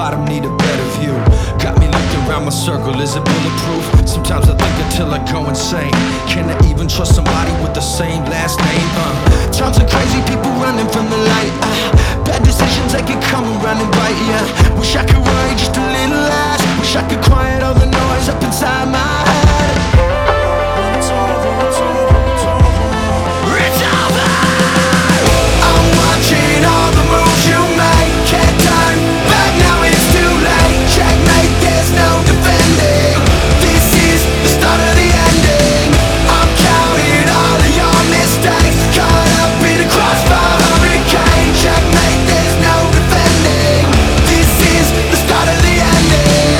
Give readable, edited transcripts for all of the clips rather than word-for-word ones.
bottom need a better view. Got me looked around my circle, is it bulletproof? Sometimes I think until I go insane. Can I even trust somebody with the same last name? Times are crazy, people running from the light. Bad decisions, they can come around and bite ya. Wish I could worry just a little less. Wish I could quiet all the noise up inside my head. It's over, it's over, it's over. It's over. I'm watching all the moves you make. Can't turn back, now it's too late. Checkmate, there's no defending. This is the start of the ending. I'm counting all of your mistakes. Caught up in a crossfire hurricane. Checkmate, there's no defending. This is the start of the ending.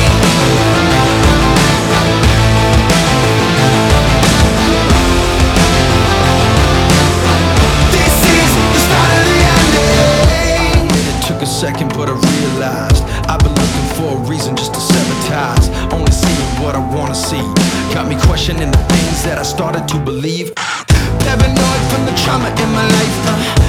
This is the start of the ending. It took a second, but I realized I've been looking for a reason just to sever ties. Only seeing what I wanna see. Got me questioning the things that I started to believe. Paranoid from the trauma in my life.